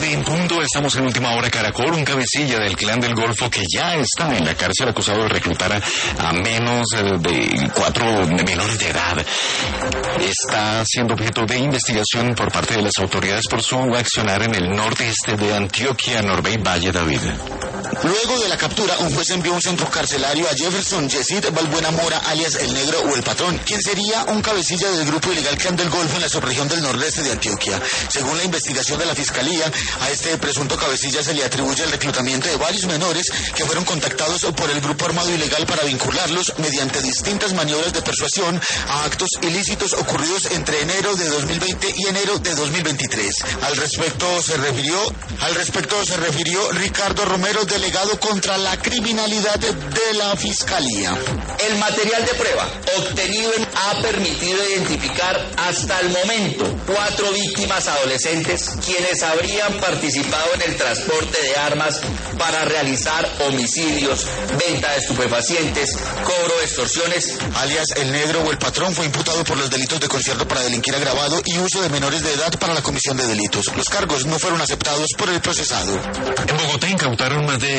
9 en punto, estamos en Última Hora Caracol. Un cabecilla del Clan del Golfo que ya está en la cárcel acusado de reclutar a menos de 4 menores de edad. Está siendo objeto de investigación por parte de las autoridades por su accionar en el norte-este de Antioquia, Norbey Valle, David. Luego de la captura, un juez envió un centro carcelario a Jefferson Yesid Balbuena Mora, alias El Negro o El Patrón, quien sería un cabecilla del grupo ilegal Clan del Golfo en la subregión del nordeste de Antioquia. Según la investigación de la Fiscalía, a este presunto cabecilla se le atribuye el reclutamiento de varios menores que fueron contactados por el grupo armado ilegal para vincularlos mediante distintas maniobras de persuasión a actos ilícitos ocurridos entre enero de 2020 y enero de 2023. Al respecto se refirió Ricardo Romero, delegado contra la criminalidad de la Fiscalía. El material de prueba obtenido ha permitido identificar hasta el momento 4 víctimas adolescentes quienes habrían participado en el transporte de armas para realizar homicidios, venta de estupefacientes, cobro de extorsiones. Alias El Negro o El Patrón fue imputado por los delitos de concierto para delinquir agravado y uso de menores de edad para la comisión de delitos. Los cargos no fueron aceptados por el procesado. En Bogotá incautaron más de